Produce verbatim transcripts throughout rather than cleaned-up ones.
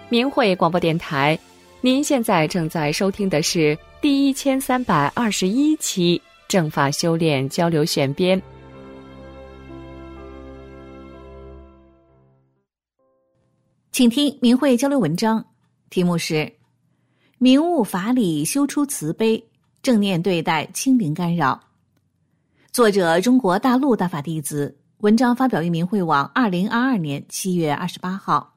明慧广播电台，您现在正在收听的是第一千三百二十一期正法修炼交流选编。 请听明慧交流文章，题目是明悟法理修出慈悲，正念对待清零干扰。作者中国大陆大法弟子，文章发表于明慧网二零二二年七月二十八号。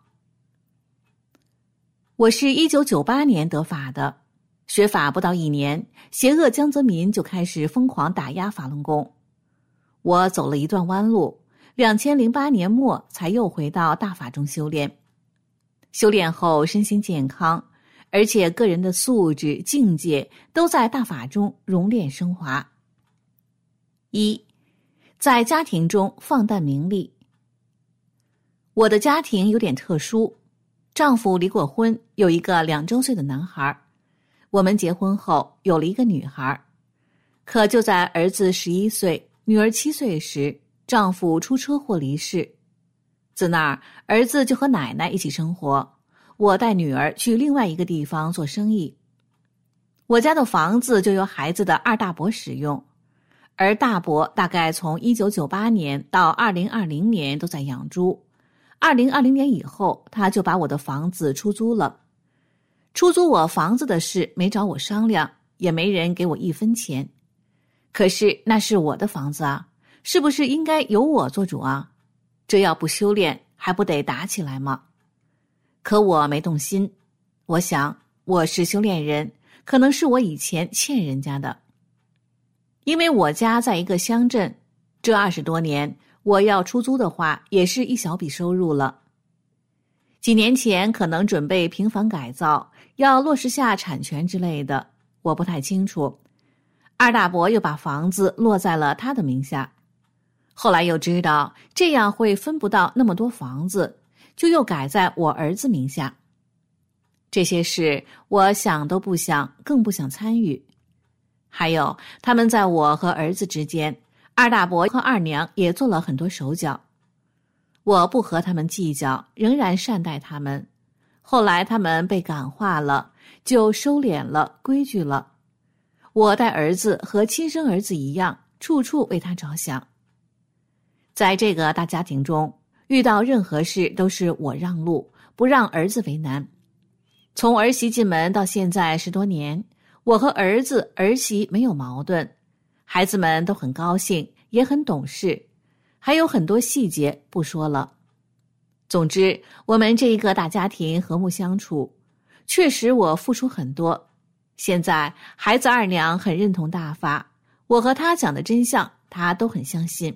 我是一九九八年得法的，学法不到一年，邪恶江泽民就开始疯狂打压法轮功。我走了一段弯路，两千零八年末才又回到大法中修炼。修炼后身心健康，而且个人的素质境界都在大法中熔炼升华。一，在家庭中放淡名利。我的家庭有点特殊，丈夫离过婚，有一个两周岁的男孩。我们结婚后有了一个女孩，可就在儿子十一岁、女儿七岁时，丈夫出车祸离世。自那儿，儿子就和奶奶一起生活，我带女儿去另外一个地方做生意。我家的房子就由孩子的二大伯使用，而大伯大概从一九九八年到二零二零年都在养猪。二零二零年以后，他就把我的房子出租了。出租我房子的事没找我商量，也没人给我一分钱。可是那是我的房子啊，是不是应该由我做主啊？这要不修炼，还不得打起来吗？可我没动心，我想我是修炼人，可能是我以前欠人家的。因为我家在一个乡镇，这二十多年我要出租的话，也是一小笔收入了。几年前可能准备平房改造，要落实下产权之类的，我不太清楚。二大伯又把房子落在了他的名下，后来又知道这样会分不到那么多房子，就又改在我儿子名下。这些事我想都不想，更不想参与。还有他们在我和儿子之间，二大伯和二娘也做了很多手脚。我不和他们计较，仍然善待他们。后来他们被感化了，就收敛了，规矩了。我待儿子和亲生儿子一样，处处为他着想。在这个大家庭中，遇到任何事都是我让路，不让儿子为难。从儿媳进门到现在十多年，我和儿子儿媳没有矛盾，孩子们都很高兴，也很懂事，还有很多细节不说了。总之，我们这一个大家庭和睦相处，确实我付出很多。现在孩子二娘很认同大法，我和他讲的真相，他都很相信。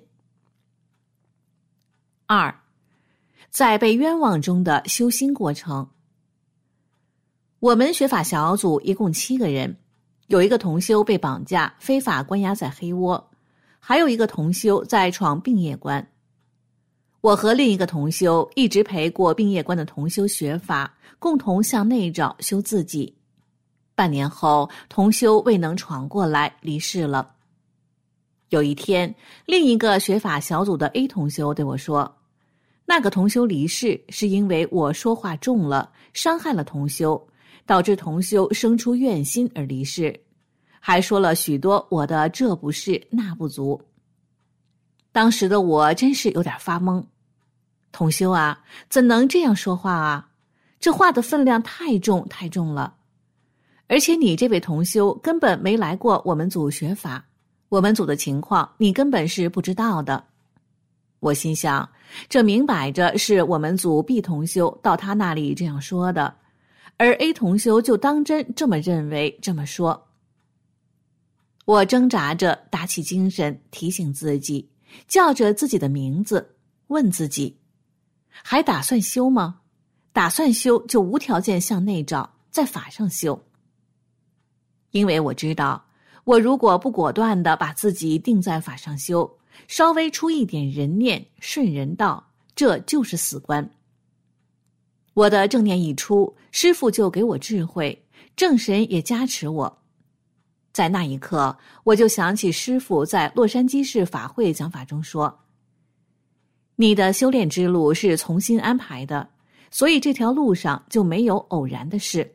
二，在被冤枉中的修心过程。我们学法小组一共七个人，有一个同修被绑架，非法关押在黑窝，还有一个同修在闯病业关。我和另一个同修一直陪过病业关的同修学法，共同向内照修自己。半年后，同修未能闯过来，离世了。有一天，另一个学法小组的 A 同修对我说，那个同修离世是因为我说话重了，伤害了同修，导致同修生出怨心而离世，还说了许多我的这不是那不足。当时的我真是有点发懵，同修啊，怎能这样说话啊？这话的分量太重太重了。而且你这位同修根本没来过我们组学法，我们组的情况你根本是不知道的。我心想，这明摆着是我们组 B 同修到他那里这样说的，而 A 同修就当真这么认为这么说。我挣扎着打起精神，提醒自己，叫着自己的名字，问自己，还打算修吗？打算修就无条件向内找，在法上修。因为我知道，我如果不果断地把自己定在法上修，稍微出一点人念顺人道，这就是死关。我的正念一出，师父就给我智慧，正神也加持我。在那一刻，我就想起师父在洛杉矶市法会讲法中说，你的修炼之路是从心安排的， 所以这条路上就没有偶然的事。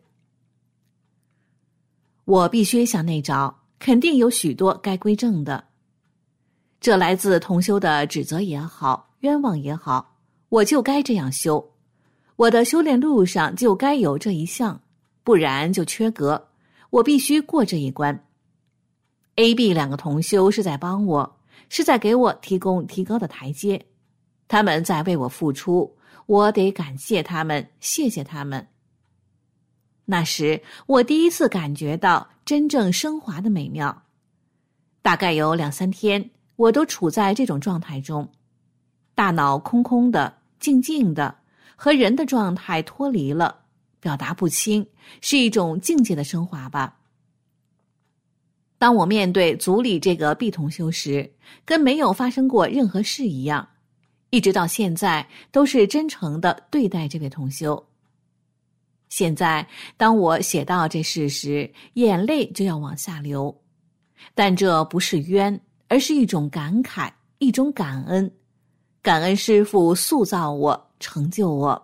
我必须向内找，肯定有许多该归正的。这来自同修的指责也好，冤枉也好，我就该这样修。我的修炼路上就该有这一项，不然就缺格，我必须过这一关。A、B 两个同修是在帮我，是在给我提供提高的台阶，他们在为我付出，我得感谢他们，谢谢他们。那时我第一次感觉到真正升华的美妙，大概有两三天我都处在这种状态中，大脑空空的，静静的，和人的状态脱离了，表达不清，是一种境界的升华吧。当我面对组里这个 B 同修时，跟没有发生过任何事一样，一直到现在都是真诚地对待这位同修。现在当我写到这事时，眼泪就要往下流，但这不是冤，而是一种感慨，一种感恩，感恩师父塑造我，成就我。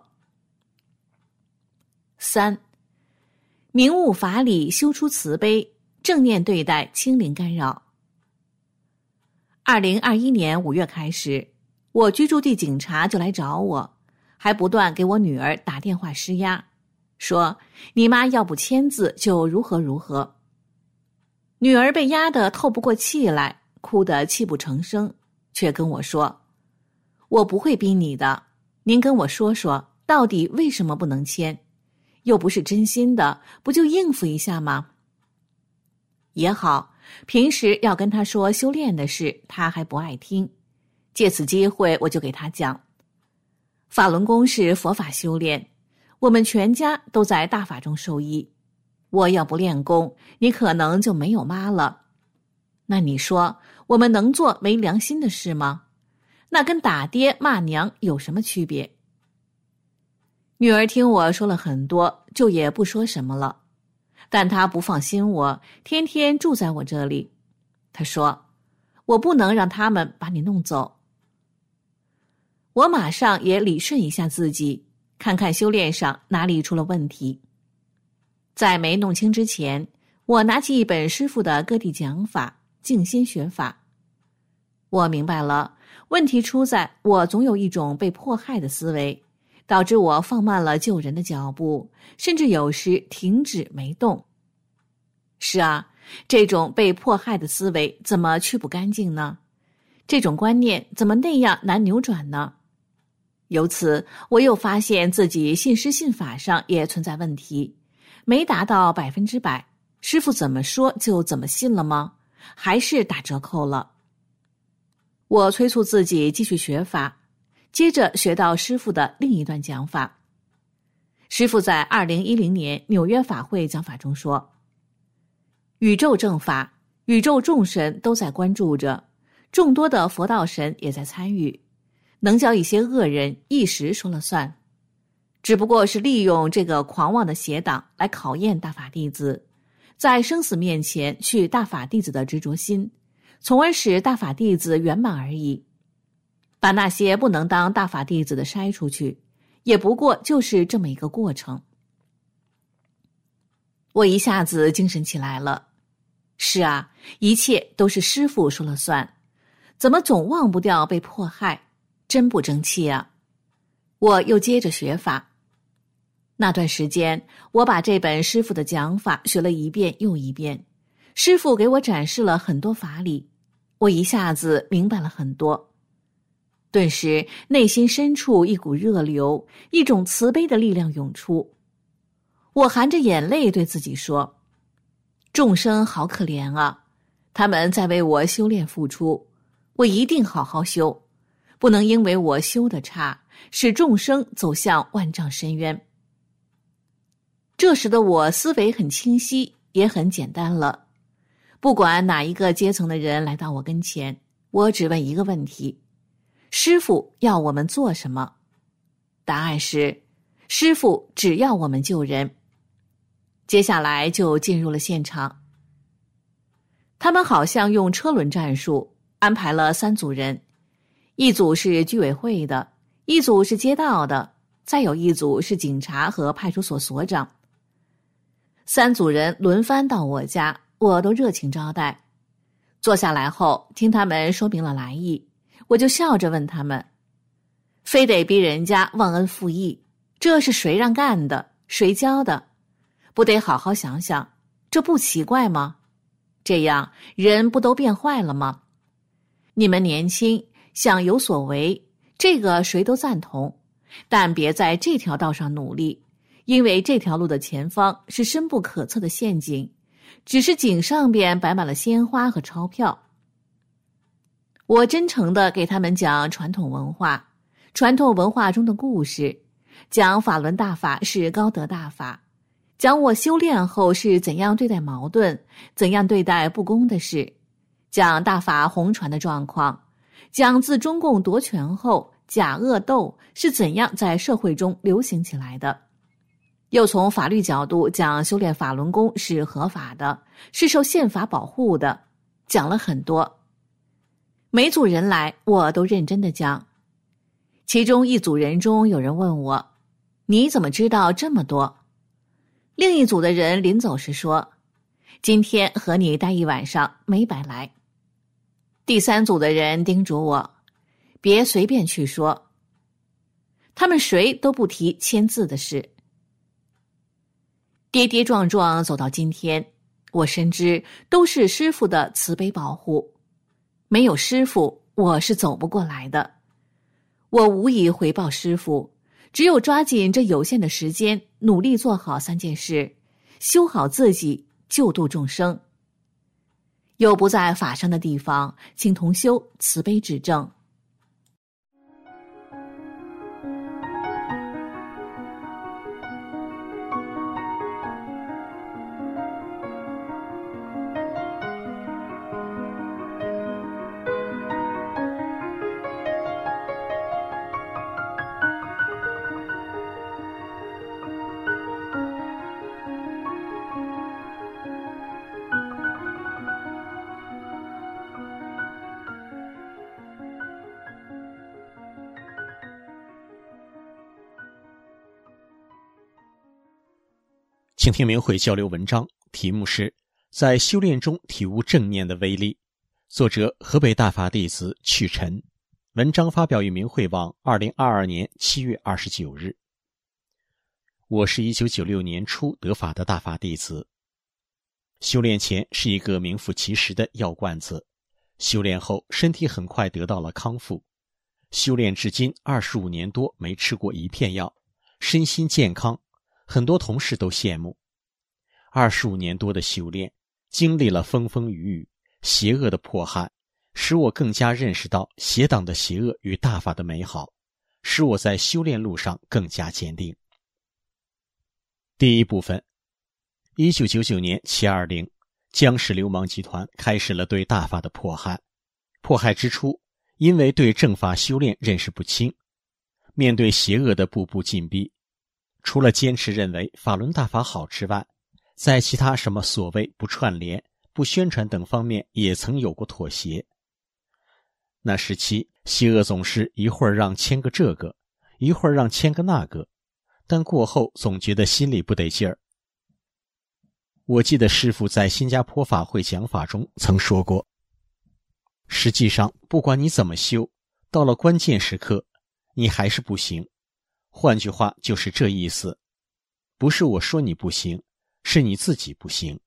三，明悟法理，修出慈悲，正念对待清零干扰。二零二一年五月开始，我居住地警察就来找我，还不断给我女儿打电话施压，说你妈要不签字就如何如何。女儿被压得透不过气来，哭得泣不成声，却跟我说，我不会逼你的，您跟我说说到底为什么不能签，又不是真心的，不就应付一下吗？也好，平时要跟他说修炼的事，他还不爱听，借此机会我就给他讲，法轮功是佛法修炼，我们全家都在大法中受益，我要不练功，你可能就没有妈了。那你说我们能做没良心的事吗？那跟打爹骂娘有什么区别？女儿听我说了很多，就也不说什么了，但她不放心我，天天住在我这里。她说，我不能让他们把你弄走。我马上也理顺一下自己，看看修炼上哪里出了问题。在没弄清之前，我拿起一本师父的各地讲法，静心学法。我明白了，问题出在我总有一种被迫害的思维，导致我放慢了救人的脚步，甚至有时停止没动。是啊，这种被迫害的思维怎么去不干净呢？这种观念怎么那样难扭转呢？由此，我又发现自己信师信法上也存在问题，没达到百分之百，师父怎么说就怎么信了吗？还是打折扣了。我催促自己继续学法，接着学到师父的另一段讲法。师父在二零一零年纽约法会讲法中说，宇宙正法，宇宙众神都在关注着，众多的佛道神也在参与，能叫一些恶人一时说了算，只不过是利用这个狂妄的邪党来考验大法弟子，在生死面前去大法弟子的执着心，从而使大法弟子圆满而已。把那些不能当大法弟子的筛出去，也不过就是这么一个过程。我一下子精神起来了。是啊，一切都是师父说了算，怎么总忘不掉被迫害，真不争气啊！我又接着学法。那段时间，我把这本师父的讲法学了一遍又一遍，师父给我展示了很多法理，我一下子明白了很多。顿时内心深处一股热流，一种慈悲的力量涌出。我含着眼泪对自己说，众生好可怜啊，他们在为我修炼付出，我一定好好修，不能因为我修得差，使众生走向万丈深渊。这时的我思维很清晰，也很简单了。不管哪一个阶层的人来到我跟前，我只问一个问题，师父要我们做什么？答案是，师父只要我们救人。接下来就进入了现场。他们好像用车轮战术安排了三组人，一组是居委会的，一组是街道的， 再有一组是警察和派出所所长。三组人轮番到我家，我都热情招待。坐下来后，听他们说明了来意，我就笑着问他们，非得逼人家忘恩负义，这是谁让干的？谁教的？不得好好想想，这不奇怪吗？这样人不都变坏了吗？你们年轻，想有所为，这个谁都赞同，但别在这条道上努力，因为这条路的前方是深不可测的陷阱，只是井上边摆满了鲜花和钞票。我真诚地给他们讲传统文化，传统文化中的故事，讲法轮大法是高德大法，讲我修炼后是怎样对待矛盾，怎样对待不公的事，讲大法红传的状况，讲自中共夺权后假恶斗是怎样在社会中流行起来的，又从法律角度讲修炼法轮功是合法的，是受宪法保护的，讲了很多。每组人来我都认真地讲。其中一组人中有人问我，你怎么知道这么多？另一组的人临走时说，今天和你待一晚上没白来。第三组的人叮嘱我，别随便去说，他们谁都不提签字的事。跌跌撞撞走到今天，我深知都是师父的慈悲保护，没有师父我是走不过来的。我无以回报师父，只有抓紧这有限的时间，努力做好三件事，修好自己，救度众生。有不在法上的地方，请同修慈悲指正。 请听明慧交流文章，题目是在修炼中体悟正念的威力，作者河北大法弟子曲晨，文章发表于明慧网二零二二年七月二十九日。我是一九九六年初得法的大法弟子，修炼前是一个名副其实的药罐子，修炼后身体很快得到了康复，修炼至今二十五年多没吃过一片药，身心健康，很多同事都羡慕。二十五年多的修炼，经历了风风雨雨，邪恶的迫害，使我更加认识到邪党的邪恶与大法的美好，使我在修炼路上更加坚定。第一部分，一九九九年七二零，江氏流氓集团开始了对大法的迫害。迫害之初，因为对正法修炼认识不清，面对邪恶的步步进逼，除了坚持认为法轮大法好之外，在其他什么所谓不串联、不宣传等方面也曾有过妥协。那时期，邪恶总是一会儿让签个这个，一会儿让签个那个，但过后总觉得心里不得劲儿。我记得师父在新加坡法会讲法中曾说过，实际上不管你怎么修，到了关键时刻，你还是不行。换句话就是这意思，不是我说你不行，是你自己不行。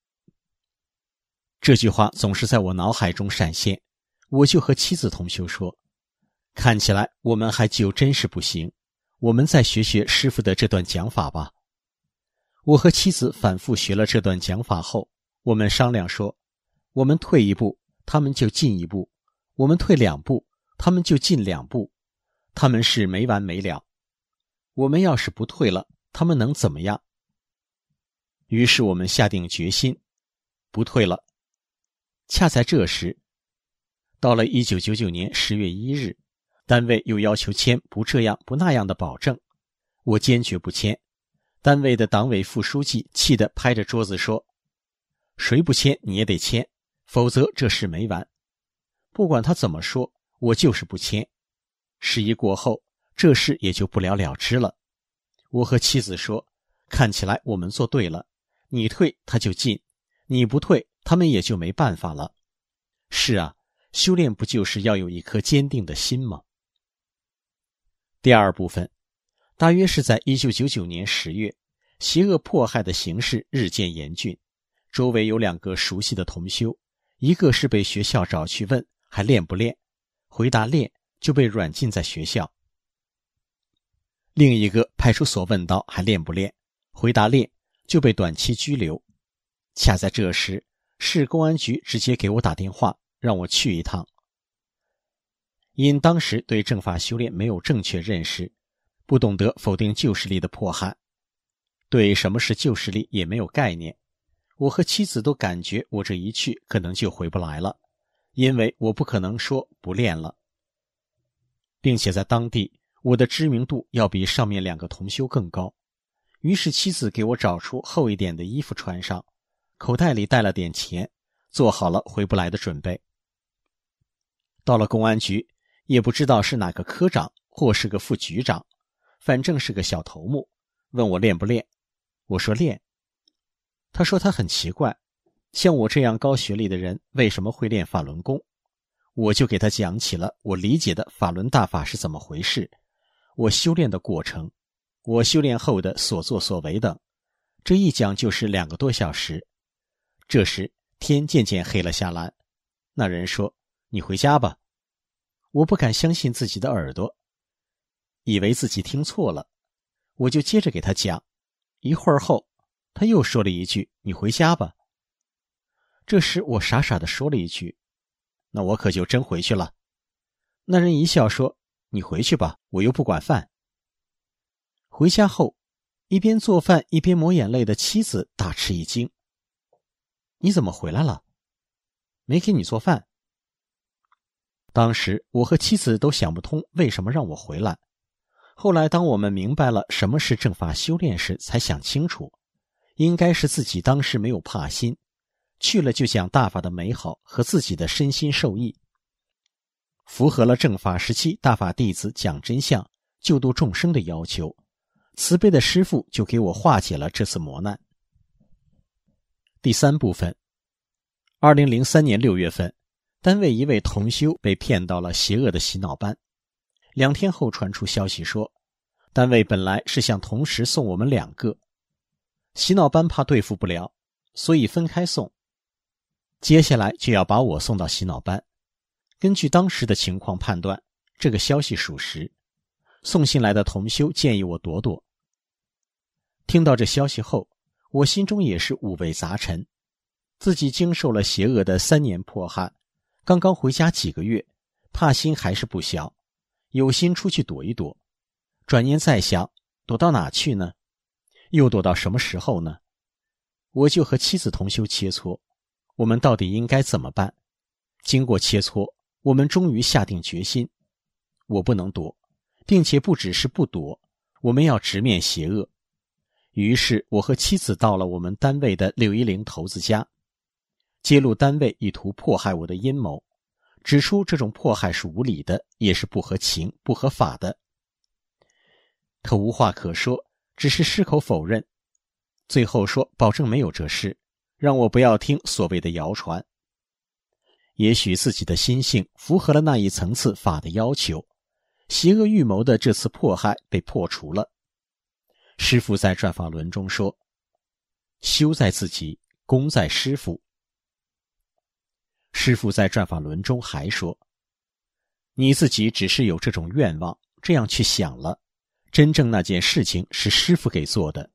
这句话总是在我脑海中闪现，我就和妻子同修说，看起来我们还就真是不行，我们再学学师父的这段讲法吧。我和妻子反复学了这段讲法后，我们商量说，我们退一步，他们就进一步，我们退两步，他们就进两步，他们是没完没了。我们要是不退了，他们能怎么样？于是我们下定决心，不退了。恰在这时，到了一九九九年十月一日，单位又要求签不这样不那样的保证，我坚决不签。单位的党委副书记气得拍着桌子说，谁不签你也得签，否则这事没完。不管他怎么说，我就是不签。事一过后， 这事也就不了了之了。我和妻子说，看起来我们做对了，你退他就进，你不退他们也就没办法了。是啊，修炼不就是要有一颗坚定的心吗？第二部分，大约是在一九九九年十月，邪恶迫害的形势日渐严峻。周围有两个熟悉的同修，一个是被学校找去问还练不练，回答练就被软禁在学校；另一个派出所问到还练不练，回答练就被短期拘留。恰在这时，市公安局直接给我打电话，让我去一趟。因当时对正法修炼没有正确认识，不懂得否定旧势力的迫害，对什么是旧势力也没有概念，我和妻子都感觉我这一去可能就回不来了，因为我不可能说不练了，并且在当地我的知名度要比上面两个同修更高。于是妻子给我找出厚一点的衣服穿上，口袋里带了点钱，做好了回不来的准备。到了公安局，也不知道是哪个科长或是个副局长，反正是个小头目，问我练不练。我说练。他说他很奇怪，像我这样高学历的人为什么会练法轮功。我就给他讲起了我理解的法轮大法是怎么回事，我修炼的过程，我修炼后的所作所为等。这一讲就是两个多小时。这时天渐渐黑了下来，那人说，你回家吧。我不敢相信自己的耳朵，以为自己听错了，我就接着给他讲。一会儿后他又说了一句，你回家吧。这时我傻傻地说了一句，那我可就真回去了。那人一笑说，你回去吧，我又不管饭。回家后，一边做饭一边抹眼泪的妻子大吃一惊，你怎么回来了？没给你做饭。当时我和妻子都想不通为什么让我回来，后来当我们明白了什么是正法修炼时，才想清楚，应该是自己当时没有怕心，去了就讲大法的美好和自己的身心受益，符合了正法时期大法弟子讲真相救度众生的要求，慈悲的师父就给我化解了这次磨难。第三部分，二零零三年六月份，单位一位同修被骗到了邪恶的洗脑班。两天后传出消息说，单位本来是想同时送我们两个，洗脑班怕对付不了，所以分开送。接下来就要把我送到洗脑班。根据当时的情况判断，这个消息属实。送信来的同修建议我躲躲。听到这消息后，我心中也是五味杂陈。自己经受了邪恶的三年迫害，刚刚回家几个月，怕心还是不小，有心出去躲一躲。转念再想，躲到哪去呢？又躲到什么时候呢？我就和妻子同修切磋，我们到底应该怎么办？经过切磋，我们终于下定决心，我不能躲，并且不只是不躲，我们要直面邪恶。于是我和妻子到了我们单位的六一零头子家，揭露单位意图迫害我的阴谋，指出这种迫害是无理的，也是不合情不合法的。他无话可说，只是矢口否认，最后说保证没有这事，让我不要听所谓的谣传。也许自己的心性符合了那一层次法的要求，邪恶预谋的这次迫害被破除了。师父在转法轮中说，修在自己，功在师父。师父在转法轮中还说，你自己只是有这种愿望，这样去想了，真正那件事情是师父给做的。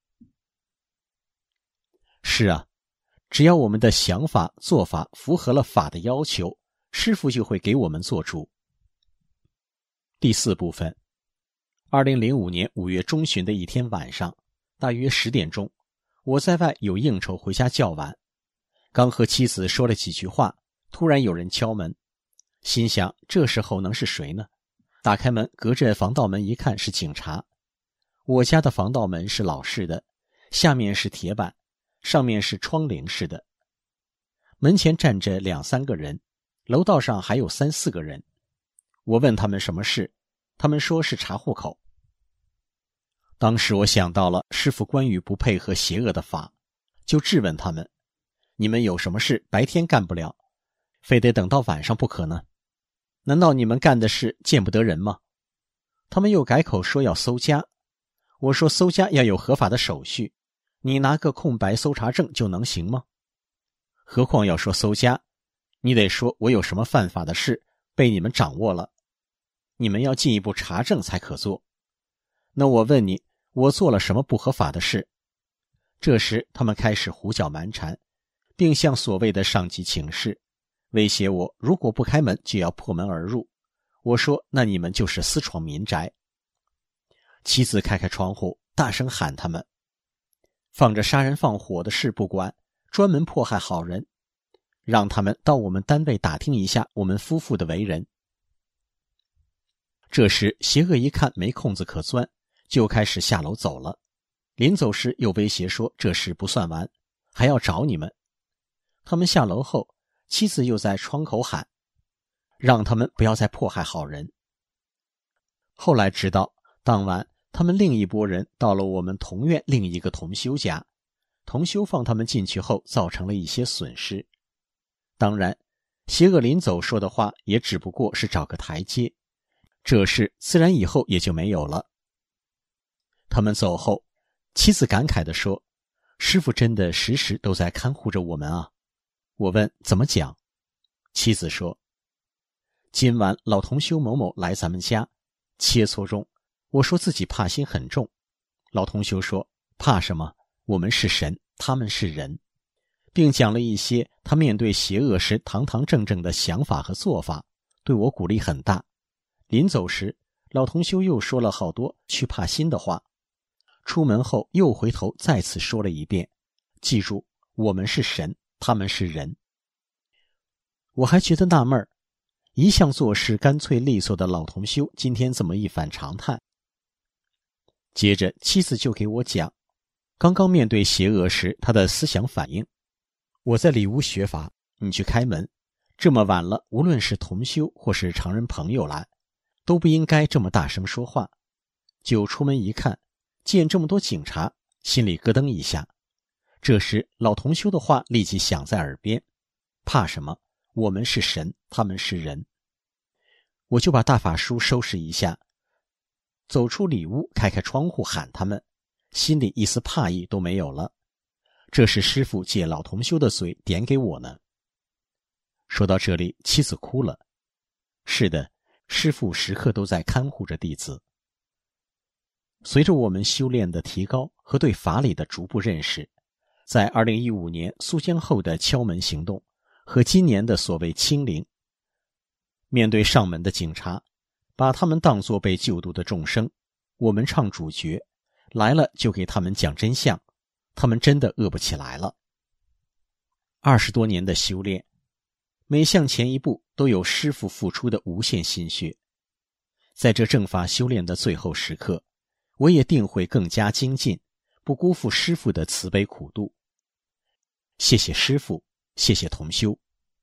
是啊，只要我们的想法做法符合了法的要求，师父就会给我们做主。第四部分，二零零五年五月中旬的一天晚上，大约十点钟，我在外有应酬回家较晚，刚和妻子说了几句话，突然有人敲门，心想这时候能是谁呢？打开门，隔着防盗门一看是警察。我家的防盗门是老式的，下面是铁板，上面是窗棂式的。门前站着两三个人，楼道上还有三四个人。我问他们什么事， 他们说是查户口。当时我想到了师父关于不配合邪恶的法，就质问他们，你们有什么事白天干不了，非得等到晚上不可呢？难道你们干的事见不得人吗？他们又改口说要搜家，我说搜家要有合法的手续，你拿个空白搜查证就能行吗？何况要说搜家，你得说我有什么犯法的事被你们掌握了，你们要进一步查证才可做。那我问你，我做了什么不合法的事？这时他们开始胡搅蛮缠，并向所谓的上级请示，威胁我如果不开门就要破门而入。我说那你们就是私闯民宅。妻子开开窗户，大声喊他们，放着杀人放火的事不管，专门迫害好人，让他们到我们单位打听一下我们夫妇的为人。这时邪恶一看没空子可钻，就开始下楼走了。临走时又威胁说这事不算完，还要找你们。他们下楼后，妻子又在窗口喊，让他们不要再迫害好人。后来知道，当晚他们另一拨人到了我们同院另一个同修家，同修放他们进去后造成了一些损失。当然，邪恶临走说的话也只不过是找个台阶，这事自然以后也就没有了。他们走后，妻子感慨地说，师父真的时时都在看护着我们啊。我问怎么讲，妻子说，今晚老同修某某来咱们家，切磋中，我说自己怕心很重，老同修说怕什么，我们是神，他们是人，并讲了一些他面对邪恶时堂堂正正的想法和做法，对我鼓励很大。临走时，老同修又说了好多去怕心的话，出门后又回头再次说了一遍，记住，我们是神，他们是人。我还觉得纳闷儿，一向做事干脆利索的老同修今天怎么一反常态。接着妻子就给我讲，刚刚面对邪恶时他的思想反应。我在里屋学法，你去开门，这么晚了，无论是同修或是常人朋友来，都不应该这么大声说话。就出门一看，见这么多警察，心里咯噔一下。这时老同修的话立即响在耳边，怕什么，我们是神，他们是人。我就把大法书收拾一下，走出里屋，开开窗户喊他们，心里一丝怕意都没有了。这是师父借老同修的嘴点给我呢。说到这里，妻子哭了。是的，师父时刻都在看护着弟子。随着我们修炼的提高和对法理的逐步认识，在二零一五年苏江后的敲门行动和今年的所谓清零，面对上门的警察，把他们当作被救度的众生，我们唱主角，来了就给他们讲真相，他们真的饿不起来了。二十多年的修炼，每向前一步都有师父付出的无限心血。在这正法修炼的最后时刻，我也定会更加精进，不辜负师父的慈悲苦度。谢谢师父，谢谢同修。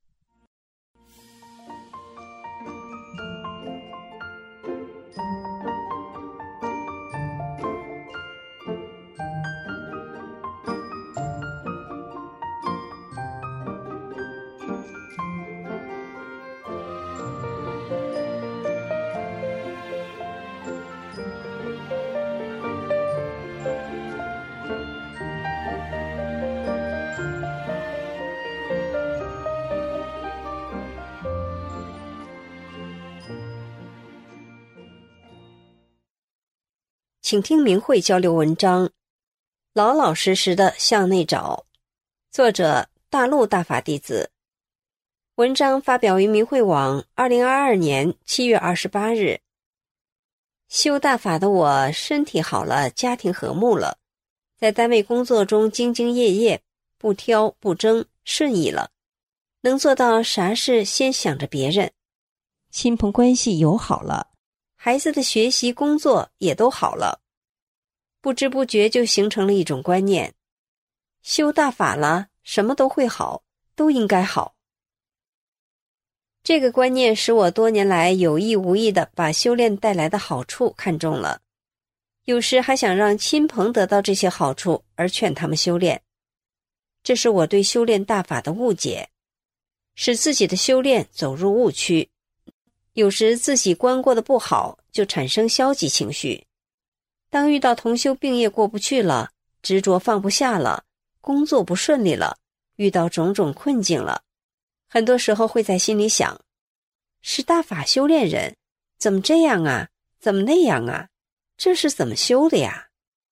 请听明慧交流文章，老老实实的向内找。作者大陆大法弟子。文章发表于明慧网二零二二年七月二十八日。修大法的我身体好了，家庭和睦了，在单位工作中兢兢业业，不挑不争，顺意了，能做到啥事先想着别人，亲朋关系友好了，孩子的学习工作也都好了。不知不觉就形成了一种观念，修大法了，什么都会好，都应该好。 这个观念使我多年来有意无意地把修炼带来的好处看中了，有时还想让亲朋得到这些好处而劝他们修炼。这是我对修炼大法的误解，使自己的修炼走入误区。有时自己观过的不好，就产生消极情绪。当遇到同修病业过不去了，执着放不下了，工作不顺利了，遇到种种困境了，很多时候会在心里想，是大法修炼人，怎么这样啊，怎么那样啊，这是怎么修的呀？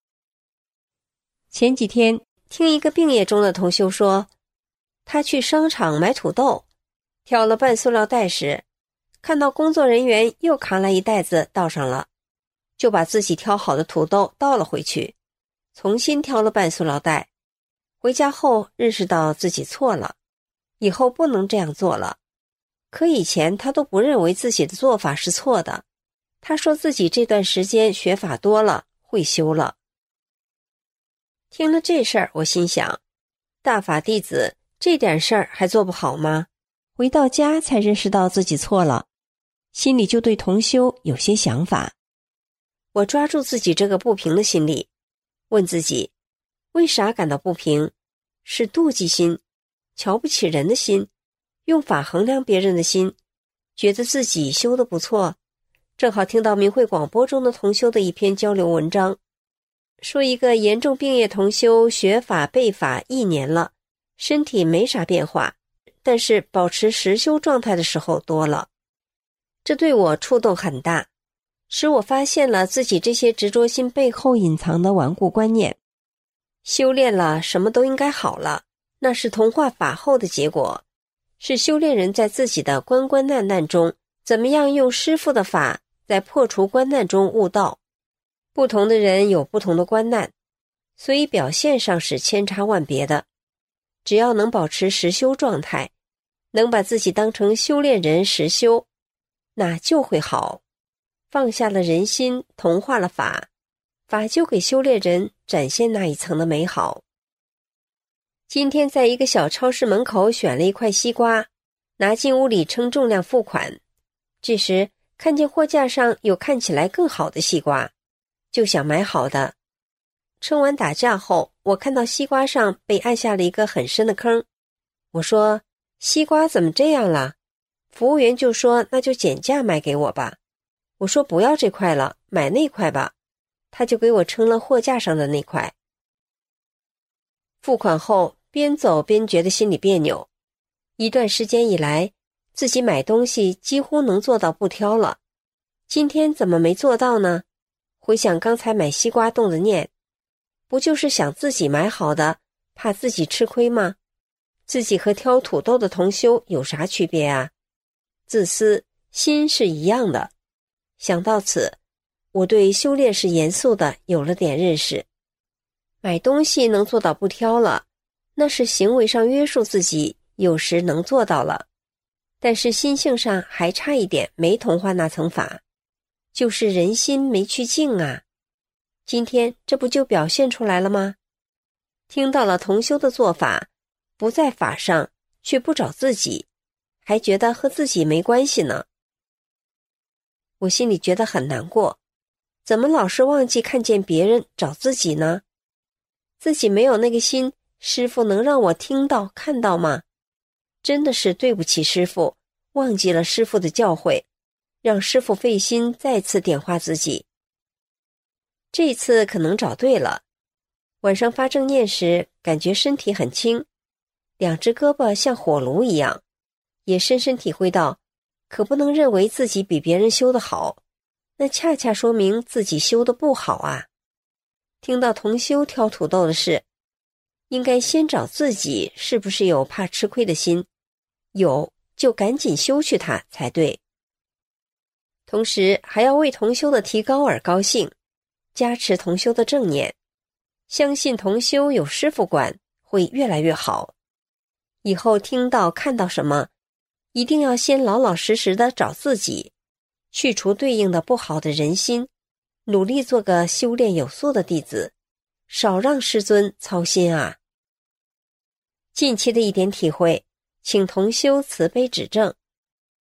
前几天听一个病业中的同修说，他去商场买土豆，挑了半塑料袋时，看到工作人员又扛来一袋子倒上了，就把自己挑好的土豆倒了回去，重新挑了半塑料袋。回家后认识到自己错了，以后不能这样做了。可以前他都不认为自己的做法是错的，他说自己这段时间学法多了，会修了。听了这事儿，我心想，大法弟子这点事儿还做不好吗？回到家才认识到自己错了，心里就对同修有些想法。我抓住自己这个不平的心理，问自己，为啥感到不平？是妒忌心、瞧不起人的心、用法衡量别人的心，觉得自己修得不错。正好听到明慧广播中的同修的一篇交流文章，说一个严重病业同修学法背法一年了，身体没啥变化，但是保持实修状态的时候多了。这对我触动很大，使我发现了自己这些执着心背后隐藏的顽固观念。修炼了，什么都应该好了，那是同化法后的结果，是修炼人在自己的关关难难中，怎么样用师父的法，在破除关难中悟道。不同的人有不同的关难，所以表现上是千差万别的。只要能保持实修状态，能把自己当成修炼人实修，那就会好。放下了人心，同化了法，法就给修炼人展现那一层的美好。今天在一个小超市门口选了一块西瓜，拿进屋里称重量付款。这时看见货架上有看起来更好的西瓜，就想买好的。称完打架后，我看到西瓜上被按下了一个很深的坑。我说，西瓜怎么这样了？服务员就说，那就减价卖给我吧。我说不要这块了，买那块吧。他就给我称了货架上的那块。付款后，边走边觉得心里别扭。一段时间以来，自己买东西几乎能做到不挑了，今天怎么没做到呢？回想刚才买西瓜动的念，不就是想自己买好的，怕自己吃亏吗？自己和挑土豆的同修有啥区别啊？自私，心是一样的。想到此，我对修炼是严肃的有了点认识。买东西能做到不挑了，那是行为上约束自己，有时能做到了，但是心性上还差一点没同化那层法，就是人心没去净啊。今天这不就表现出来了吗？听到了同修的做法，不在法上，却不找自己，还觉得和自己没关系呢。我心里觉得很难过，怎么老是忘记看见别人找自己呢？自己没有那个心，师父能让我听到看到吗？真的是对不起师父，忘记了师父的教诲，让师父费心再次点化自己。这次可能找对了。晚上发正念时，感觉身体很轻，两只胳膊像火炉一样，也深深体会到，可不能认为自己比别人修得好，那恰恰说明自己修得不好啊。听到同修挑土豆的事，应该先找自己是不是有怕吃亏的心，有就赶紧修去它才对。同时还要为同修的提高而高兴，加持同修的正念，相信同修有师父管，会越来越好。以后听到看到什么，一定要先老老实实的找自己，去除对应的不好的人心，努力做个修炼有素的弟子，少让师尊操心啊。近期的一点体会，请同修慈悲指正。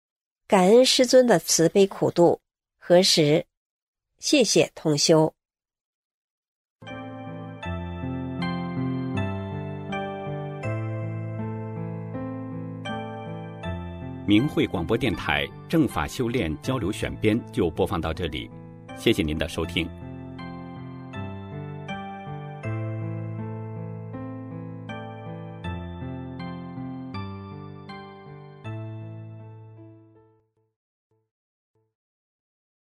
感恩师尊的慈悲苦度，何时？谢谢同修。 明慧广播电台正法修炼交流选编就播放到这里，谢谢您的收听。